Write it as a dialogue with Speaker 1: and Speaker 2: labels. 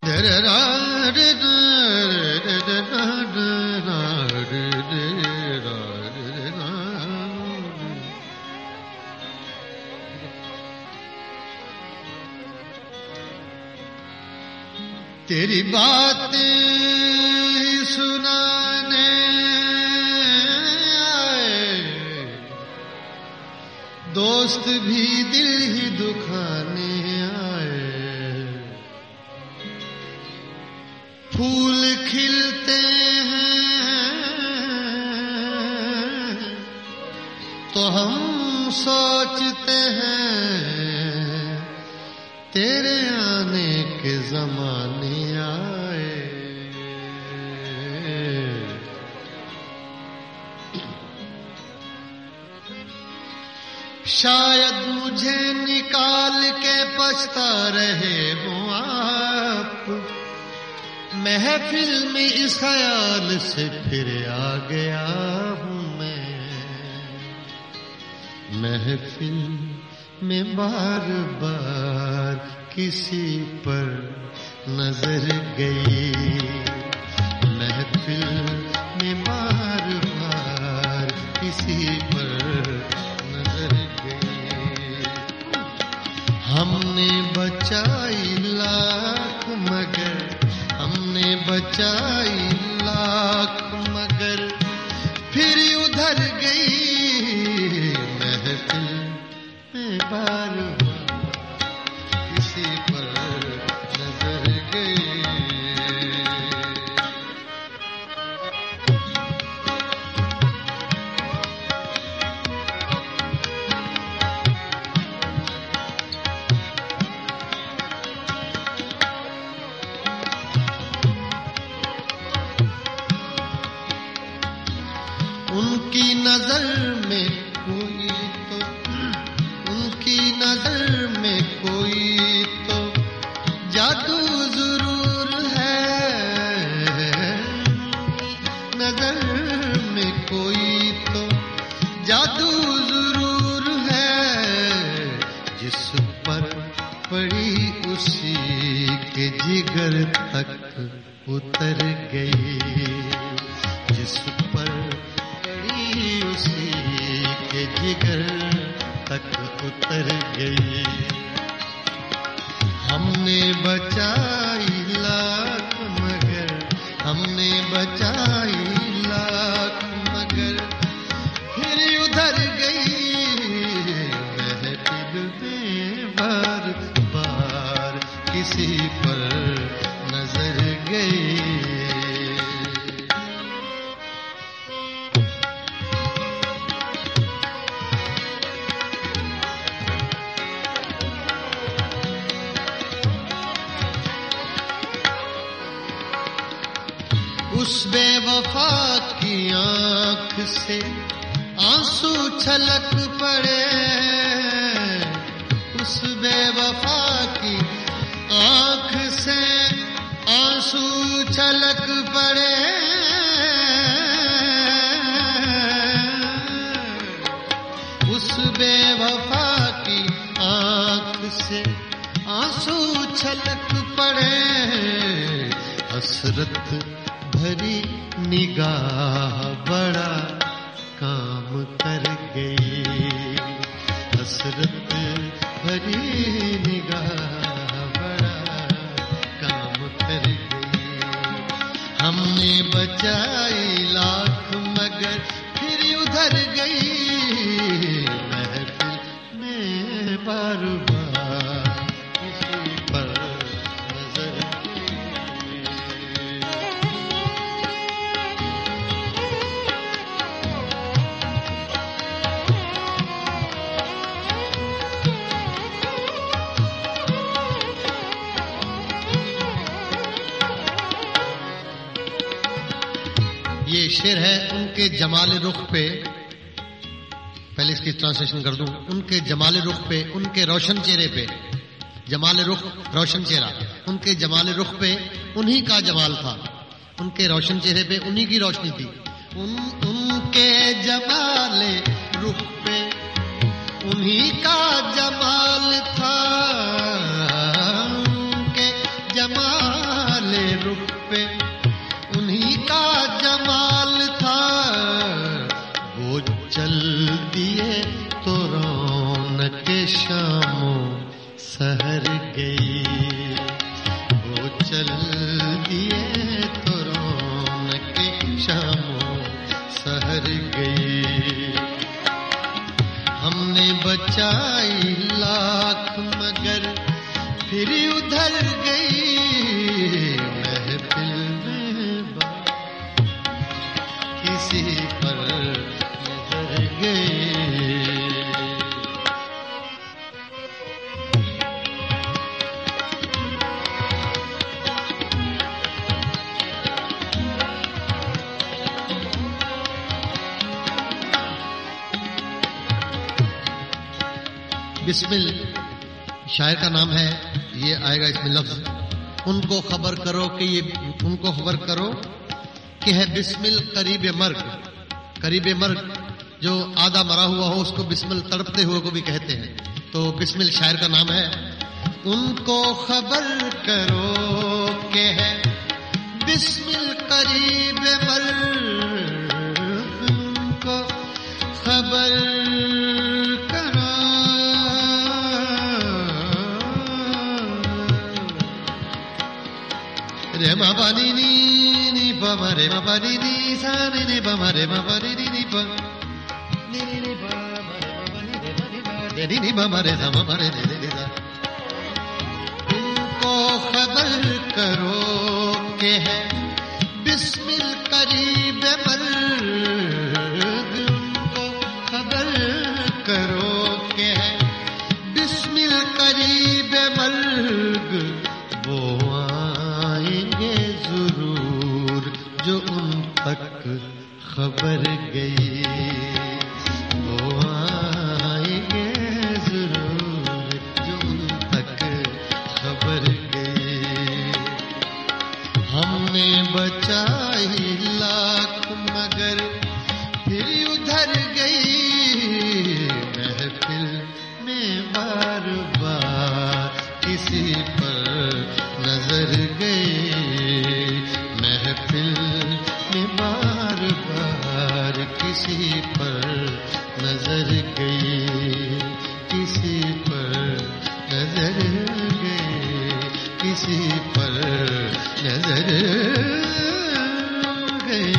Speaker 1: तेरी बात सुनाने आए, दोस्त भी दिल ही दुखाने आए। फूल खिलते हैं तो हम सोचते हैं तेरे आने के ज़माने आए। शायद मुझे निकाल के पछता रहे हो आप, महफिल में इस ख्याल से फिर आ गया हूँ मैं। महफिल में बार बार किसी पर नजर गई, महफिल में बार बार किसी पर नजर गई। हमने बचाई लाख मगर, हमने बचाई लाख मगर फिर उधर गई। महफिल में बार किसी पर नजर गई। उनकी नजर में कोई तो, उनकी नजर में कोई तो जादू जरूर है। नजर में कोई तो जादू जरूर है, जिस पर पड़ी उसी के जिगर तक उतर गई। जिस पर पड़ी उसी के जिगर तक उतर गई। हमने बचाई लाख मगर, हमने बचाई लाख मगर फिर उधर गई। महफिल में बार बार किसी पर नजर गई। उस बेवफा की आंख से आंसू छलक पड़े, उस बेवफा की आंख से आंसू छलक पड़े। उस बेवफा की आंख से आंसू छलक पड़े। हसरत भरी निगाह बड़ा काम कर गई। हसरत भरी निगाह बड़ा काम कर गई। हमने बचाई लाख मगर फिर उधर गई। महफिल में बार बार किसी पर नजर ये शेर है उनके जमाल रुख पे। पहले इसकी ट्रांसलेशन कर दूं। उनके जमाल रुख पे, उनके रोशन चेहरे पे, जमाल रुख रोशन चेहरा, उनके जमाल रुख पे उन्हीं का जमाल था। उनके रोशन चेहरे पे उन्हीं की रोशनी थी। उनके जमाल रुख पे उन्हीं का जमाल था। उनके जमाल वाले रुख पे उन्हीं का जमाल था। वो चल दिए तो रौनक शामों सहर गई। वो चल दिए तो रौनक शामों सहर गई। हमने बचाई लाख मगर फिर उधर गई। महफिल में किसी पर नजर गई। बिस्मिल शायर का नाम है, ये आएगा इसमें लफ्ज। उनको खबर करो कि है बिस्मिल करीब मर्ग। करीब मर्ग जो आधा मरा हुआ हो उसको बिस्मिल तड़पते हुए को भी कहते हैं। तो बिस्मिल शायर का नाम है। उनको खबर करो कि है बिस्मिल करीब मर्ग। उनको खबर रे मा पा नी नी नी प म रे मा पा नी नी सा नी नी प म रे मा पा नी नी नी प नी नी नी प म रे मा पा नी रे मा नी प रे नी नी प म रे सा म प रे नी नी सा। उनको खबर करो कि है बिस्मिल करीब मर्ग। उनको खबर करो कि है बिस्मिल करीब मर्ग। वो आएंगे जरूर जो उन तक खबर गई। वो आएंगे जरूर जो उन तक खबर गई। हमने बचाई लाख मगर फिर उधर गई। महफिल में बार बार किसी पर नजर गई। महफिल में बार बार किसी पर नजर गई। किसी पर नजर गई। किसी पर नजर गई।